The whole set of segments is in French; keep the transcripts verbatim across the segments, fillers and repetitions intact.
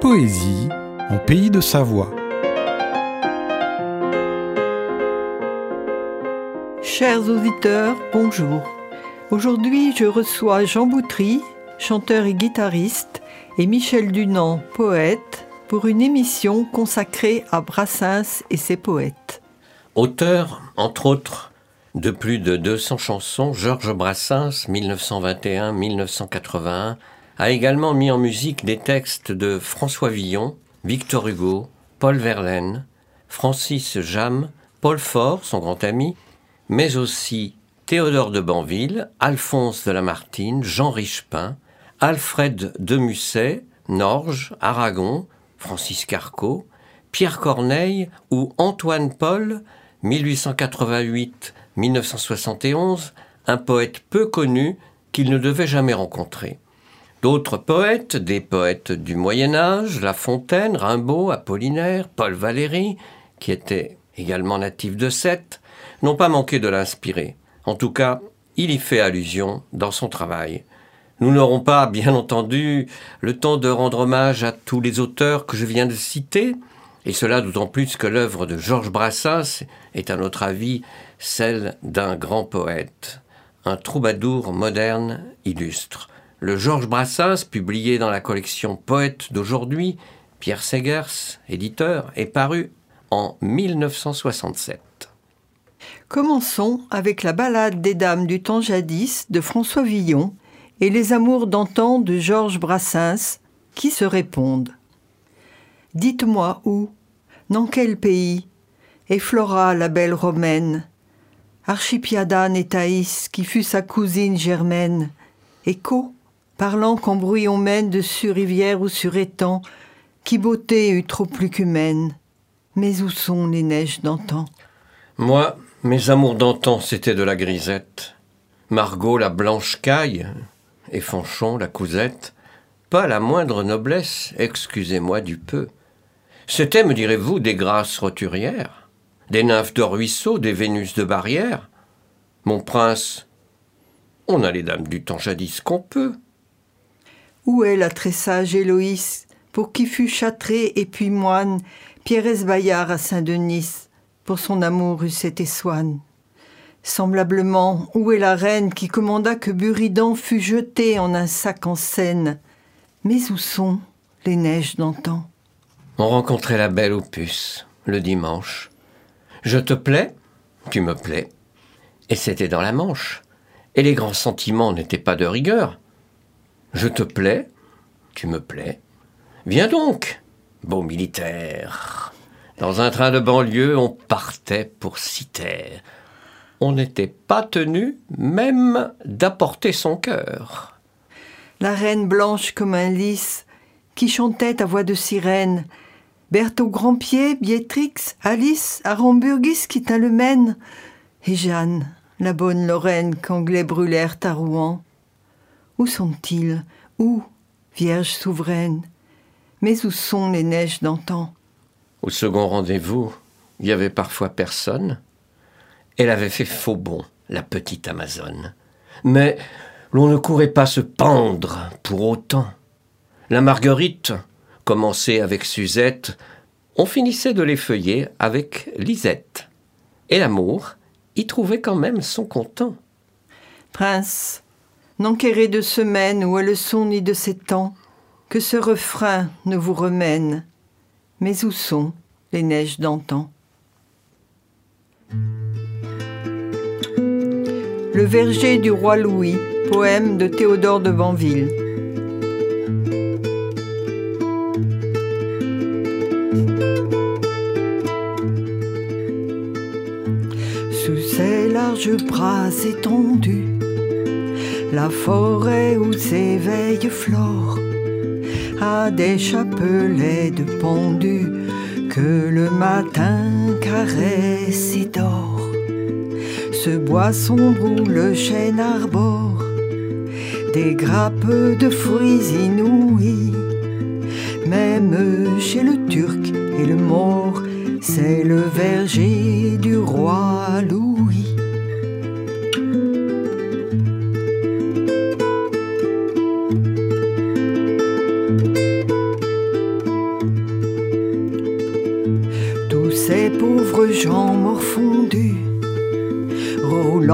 poésie en pays de Savoie. Chers auditeurs, bonjour. Aujourd'hui, je reçois Jean Boutry, chanteur et guitariste, et Michel Dunant, poète, pour une émission consacrée à Brassens et ses poètes. Auteur, entre autres, de plus de deux cents chansons, Georges Brassens, mille neuf cent vingt et un à mille neuf cent quatre-vingt-un, a également mis en musique des textes de François Villon, Victor Hugo, Paul Verlaine, Francis Jammes, Paul Fort, son grand ami, mais aussi Théodore de Banville, Alphonse de Lamartine, Jean Richepin, Alfred de Musset, Norge, Aragon, Francis Carco, Pierre Corneille ou Antoine Paul, mille huit cent quatre-vingt-huit à mille neuf cent soixante et onze, un poète peu connu qu'il ne devait jamais rencontrer. D'autres poètes, des poètes du Moyen-Âge, La Fontaine, Rimbaud, Apollinaire, Paul Valéry, qui était également natif de Sète, n'ont pas manqué de l'inspirer. En tout cas, il y fait allusion dans son travail. Nous n'aurons pas, bien entendu, le temps de rendre hommage à tous les auteurs que je viens de citer, et cela d'autant plus que l'œuvre de Georges Brassens est, à notre avis, celle d'un grand poète, un troubadour moderne illustre. Le Georges Brassens, publié dans la collection Poètes d'aujourd'hui, Pierre Segers, éditeur, est paru en mille neuf cent soixante-sept. Commençons avec la ballade des dames du temps jadis de François Villon et les amours d'antan de Georges Brassens qui se répondent. Dites-moi où, dans quel pays, est Flora la belle romaine, Archipiada et Thaïs qui fut sa cousine germaine, Écho, parlant qu'en bruit on mène de sur rivière ou sur étang, qui beauté eut trop plus qu'humaine. Mais où sont les neiges d'antan? Moi, mes amours d'antan, c'était de la grisette. Margot, la blanche caille, et Fanchon, la cousette. Pas la moindre noblesse, excusez-moi du peu. C'était, me direz-vous, des grâces roturières, des nymphes de ruisseau, des Vénus de barrière. Mon prince, on a les dames du temps jadis qu'on peut. Où est la très sage Héloïse, pour qui fut châtré et puis moine, Pierrès Bayard à Saint-Denis, pour son amour eut cet Essoine. Semblablement, où est la reine qui commanda que Buridan fût jeté en un sac en Seine? Mais où sont les neiges d'antan? On rencontrait la belle aux puces, le dimanche. Je te plais, tu me plais. Et c'était dans la Manche. Et les grands sentiments n'étaient pas de rigueur. Je te plais, tu me plais. Viens donc, beau militaire. Dans un train de banlieue, on partait pour Citerre. On n'était pas tenu même d'apporter son cœur. La reine blanche comme un lys, qui chantait à voix de sirène, Berthe au grand pied, Béatrix, Alice, à Ramburgis qui tint le Maine, et Jeanne, la bonne Lorraine qu'Anglais brûlèrent à Rouen. Où sont-ils? Où, Vierge souveraine? Mais où sont les neiges d'antan? Au second rendez-vous, il y avait parfois personne. Elle avait fait faux bond, la petite Amazone. Mais l'on ne courait pas se pendre pour autant. La Marguerite, commençait avec Suzette, on finissait de l'effeuiller avec Lisette. Et l'amour y trouvait quand même son content. Prince, n'enquérez de semaines où est le son ni de ces temps, que ce refrain ne vous remène. Mais où sont les neiges d'antan? Le verger du roi Louis, poème de Théodore de Banville. Sous ses larges bras étendus, la forêt où s'éveille Flore a des chapelets de pendus que le matin caresse et dort. Ce bois sombre où le chêne arbore des grappes de fruits inouïs. Même chez le Turc et le Maure, c'est le verger du roi Louis.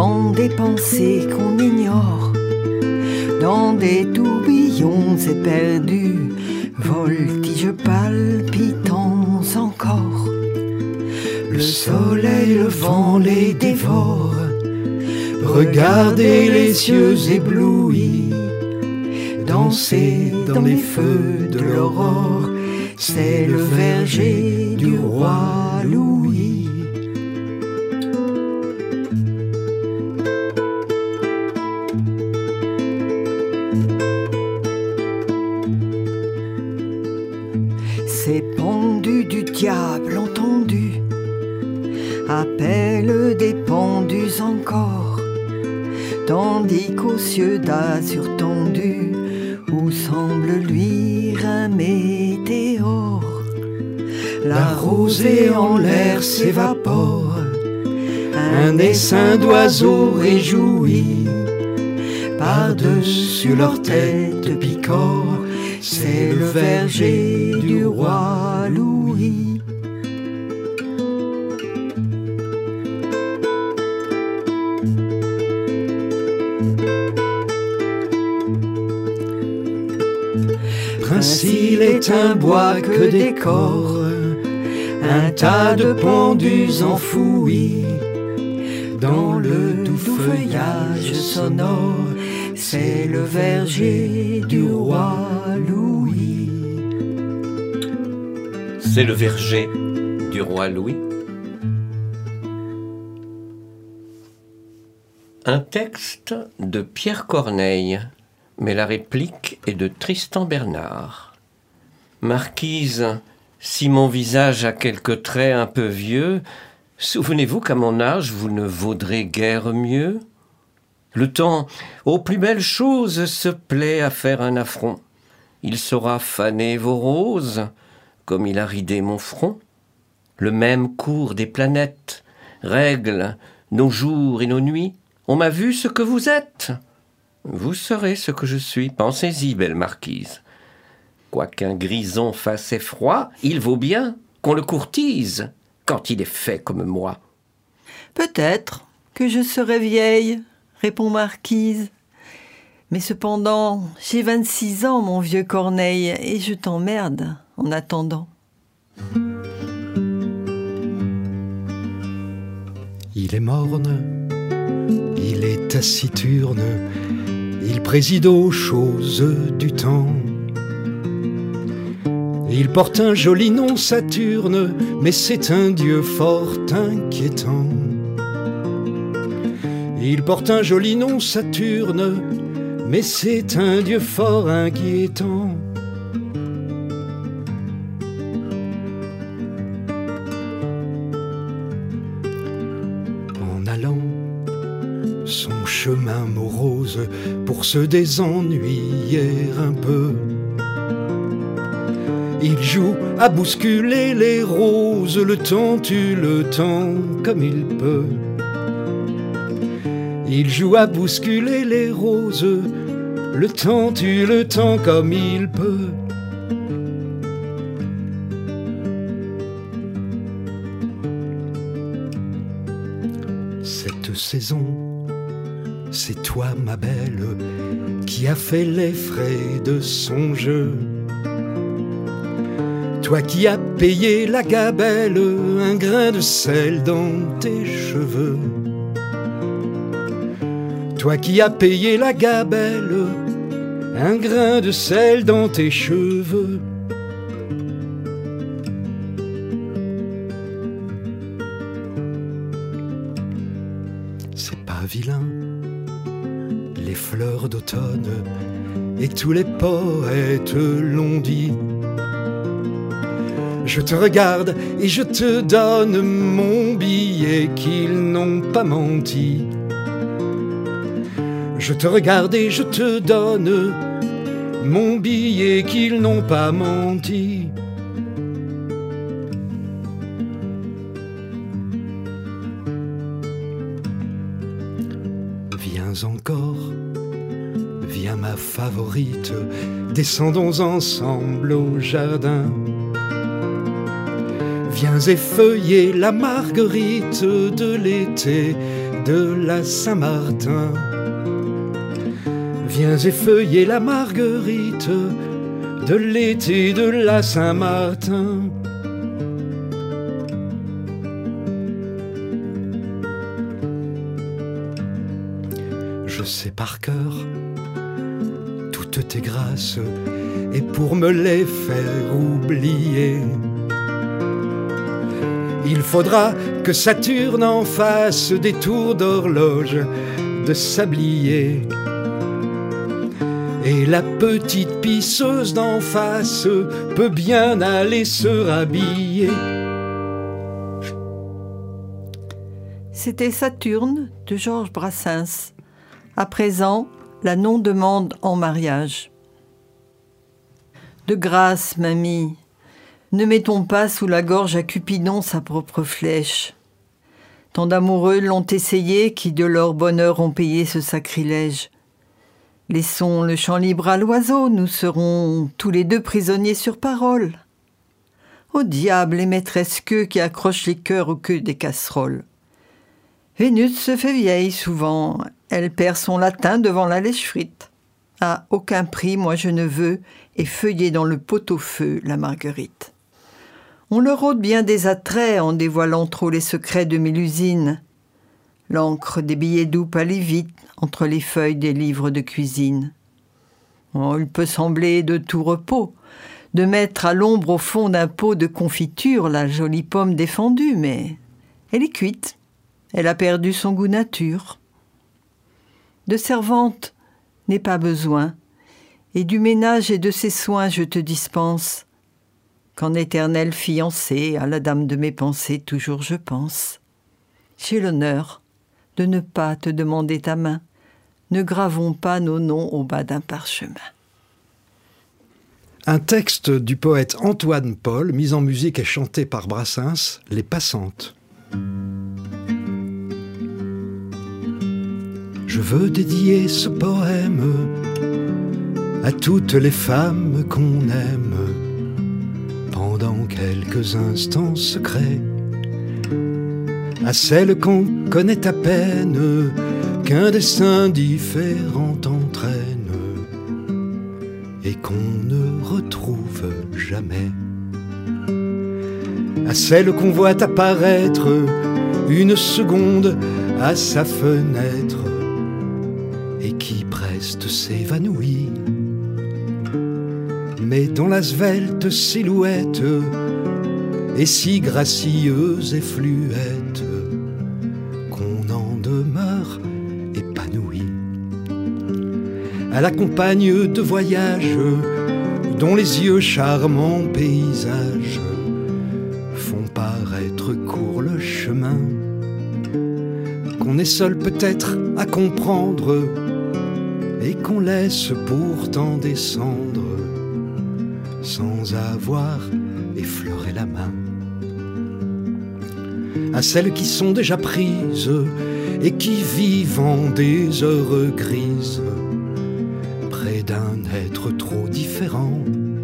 dans des pensées qu'on ignore, dans des tourbillons éperdus, voltige palpitants encore. Le soleil, le vent les dévore. Regardez les cieux éblouis, danser dans les feux de l'aurore, c'est le verger du roi Louis. Ces pendus du diable entendus appellent des pendus encore, tandis qu'aux cieux d'azur tendu, où semble luire un météore, la rosée en l'air s'évapore, un essaim d'oiseaux réjouis, par-dessus leur tête picore, c'est le verger du roi Louis. Princile est un bois que décore un tas de pendus enfouis dans le doux feuillage sonore, c'est le verger du roi Louis. C'est le verger du roi Louis. Un texte de Pierre Corneille, mais la réplique est de Tristan Bernard. Marquise, si mon visage a quelques traits un peu vieux, souvenez-vous qu'à mon âge vous ne vaudrez guère mieux. Le temps, aux plus belles choses, se plaît à faire un affront. Il saura faner vos roses, comme il a ridé mon front. Le même cours des planètes règle nos jours et nos nuits. On m'a vu ce que vous êtes. Vous serez ce que je suis, pensez-y, belle marquise. Quoiqu'un grison fasse effroi, il vaut bien qu'on le courtise quand il est fait comme moi. Peut-être que je serai vieille, répond Marquise. Mais cependant, j'ai vingt-six ans, mon vieux Corneille, et je t'emmerde en attendant. Il est morne, il est taciturne, il préside aux choses du temps. Il porte un joli nom Saturne, mais c'est un dieu fort inquiétant. Il porte un joli nom Saturne, mais c'est un dieu fort inquiétant. En allant son chemin morose pour se désennuyer un peu, il joue à bousculer les roses, le temps tue le temps comme il peut. Il joue à bousculer les roses, le temps tue le temps comme il peut. Cette saison, c'est toi ma belle qui a fait les frais de son jeu. Toi qui as payé la gabelle, un grain de sel dans tes cheveux. Toi qui as payé la gabelle, un grain de sel dans tes cheveux. C'est pas vilain, les fleurs d'automne et tous les poètes l'ont dit. Je te regarde et je te donne mon billet qu'ils n'ont pas menti. Je te regarde et je te donne mon billet qu'ils n'ont pas menti. Viens encore, viens ma favorite, descendons ensemble au jardin. Viens effeuiller la marguerite de l'été de la Saint-Martin. Viens effeuiller la marguerite de l'été de la Saint-Martin. Je sais par cœur toutes tes grâces, et pour me les faire oublier, il faudra que Saturne en fasse des tours d'horloge de sablier. Et la petite pisseuse d'en face peut bien aller se rhabiller. C'était Saturne de Georges Brassens. À présent, la non-demande en mariage. De grâce, mamie, ne mettons pas sous la gorge à Cupidon sa propre flèche. Tant d'amoureux l'ont essayé qui de leur bonheur ont payé ce sacrilège. Laissons le champ libre à l'oiseau, nous serons tous les deux prisonniers sur parole. Au diable les maîtresses queues qui accrochent les cœurs aux queues des casseroles. Vénus se fait vieille souvent, elle perd son latin devant la lèche-frite. À aucun prix, moi je ne veux effeuiller dans le pot-au-feu la marguerite. On leur ôte bien des attraits en dévoilant trop les secrets de Mélusine. L'encre des billets doux pâlit vite entre les feuilles des livres de cuisine. Oh, il peut sembler de tout repos de mettre à l'ombre au fond d'un pot de confiture la jolie pomme défendue, mais elle est cuite, elle a perdu son goût nature. De servante n'est pas besoin, et du ménage et de ses soins je te dispense. Qu'en éternelle fiancée, à la dame de mes pensées toujours je pense. J'ai l'honneur de ne pas te demander ta main. Ne gravons pas nos noms au bas d'un parchemin. Un texte du poète Antoine Paul, mis en musique et chanté par Brassens, Les Passantes. Je veux dédier ce poème à toutes les femmes qu'on aime pendant quelques instants secrets, à celles qu'on connaît à peine, qu'un destin différent entraîne et qu'on ne retrouve jamais, à celles qu'on voit apparaître une seconde à sa fenêtre et qui preste s'évanouit, mais dont la svelte silhouette est si gracieuse et fluette qu'on en demeure épanoui. À la compagne de voyage dont les yeux charmants paysages font paraître court le chemin, qu'on est seul peut-être à comprendre et qu'on laisse pourtant descendre sans avoir effleuré la main. À celles qui sont déjà prises et qui vivent en des heures grises près d'un être trop différent,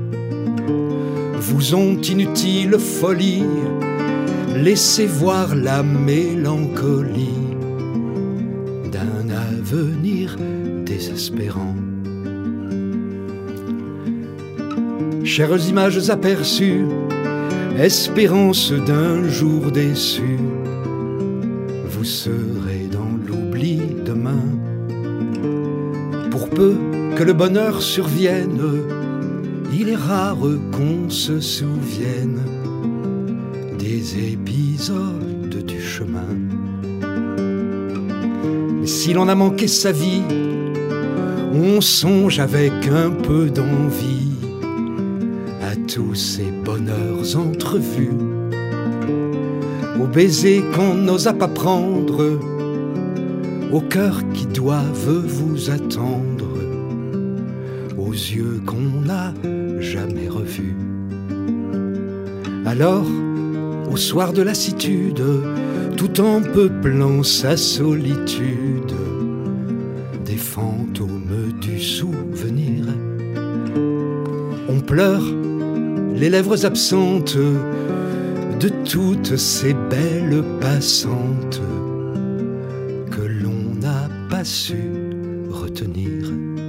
vous ont inutile folie laissé voir la mélancolie d'un avenir désespérant. Chères images aperçues, espérance d'un jour déçu, vous serez dans l'oubli demain. Pour peu que le bonheur survienne, il est rare qu'on se souvienne des épisodes du chemin. Mais si l'on a manqué sa vie, on songe avec un peu d'envie à tous ces bonheurs entrevus, aux baisers qu'on n'osa pas prendre, aux cœurs qui doivent vous attendre, aux yeux qu'on n'a jamais revus. Alors, au soir de lassitude, tout en peuplant sa solitude, des fantômes du souvenir, on pleure les lèvres absentes de toutes ces belles passantes que pas su retenir.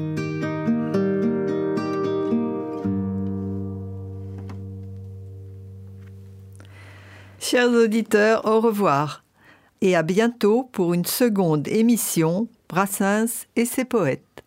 Chers auditeurs, au revoir et à bientôt pour une seconde émission Brassens et ses poètes.